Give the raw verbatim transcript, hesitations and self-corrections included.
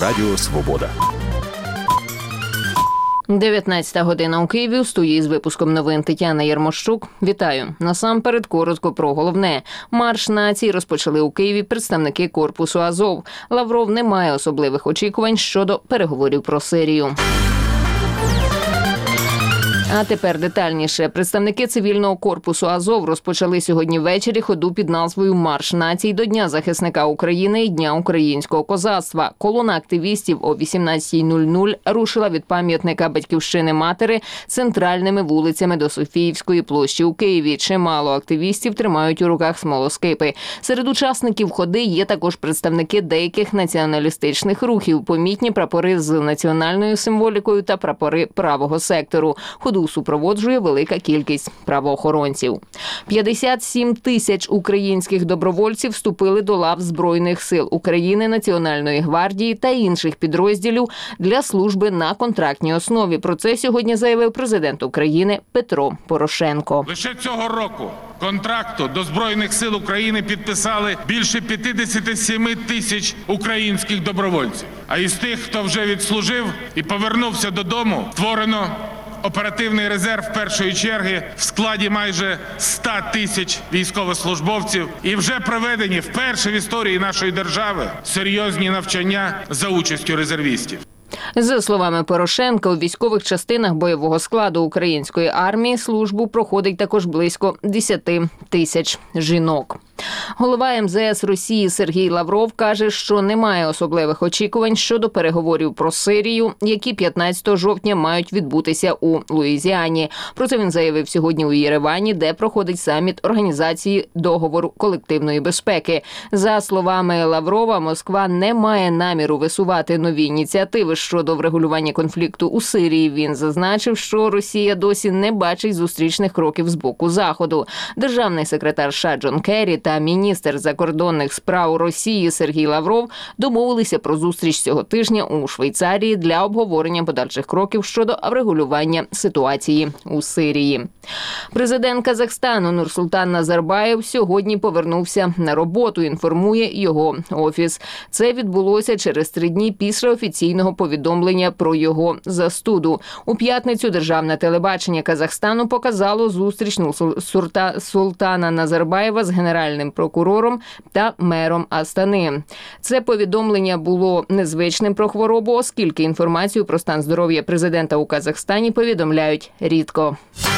Радіо Свобода. дев'ятнадцята година у Києві. У студії з випуском новин Тетяна Ярмощук. Вітаю. Насамперед коротко про головне. Марш націй розпочали у Києві представники корпусу Азов. Лавров не має особливих очікувань щодо переговорів про Сирію. А тепер детальніше. Представники цивільного корпусу Азов розпочали сьогодні ввечері ходу під назвою «Марш націй» до Дня захисника України і Дня українського козацтва. Колона активістів о вісімнадцятій нуль нуль рушила від пам'ятника Батьківщини Матері центральними вулицями до Софіївської площі у Києві. Чимало активістів тримають у руках смолоскипи. Серед учасників ходи є також представники деяких націоналістичних рухів, помітні прапори з національною символікою та прапори правого сектору. Ходу супроводжує велика кількість правоохоронців. п'ятдесят сім тисяч українських добровольців вступили до лав Збройних сил України, Національної гвардії та інших підрозділів для служби на контрактній основі. Про це сьогодні заявив президент України Петро Порошенко. Лише цього року контракту до Збройних сил України підписали більше п'ятдесят сім тисяч українських добровольців. А із тих, хто вже відслужив і повернувся додому, створено оперативний резерв першої черги в складі майже сто тисяч військовослужбовців і вже проведені вперше в історії нашої держави серйозні навчання за участю резервістів. За словами Порошенка, у військових частинах бойового складу української армії службу проходить також близько десять тисяч жінок. Голова ем зе ес Росії Сергій Лавров каже, що немає особливих очікувань щодо переговорів про Сирію, які п'ятнадцятого жовтня мають відбутися у Луїзіані. Про це він заявив сьогодні у Єревані, де проходить саміт Організації договору колективної безпеки. За словами Лаврова, Москва не має наміру висувати нові ініціативи щодо врегулювання конфлікту у Сирії. Він зазначив, що Росія досі не бачить зустрічних кроків з боку Заходу. Державний секретар США Джон Керрі та міністр закордонних справ Росії Сергій Лавров домовилися про зустріч цього тижня у Швейцарії для обговорення подальших кроків щодо врегулювання ситуації у Сирії. Президент Казахстану Нурсултан Назарбаєв сьогодні повернувся на роботу, інформує його офіс. Це відбулося через три дні після офіційного повідомлення про його застуду. У п'ятницю державне телебачення Казахстану показало зустріч Нурсултана Назарбаєва з генеральним прокурором та мером Астани. Це повідомлення було незвичним про хворобу, оскільки інформацію про стан здоров'я президента у Казахстані повідомляють рідко.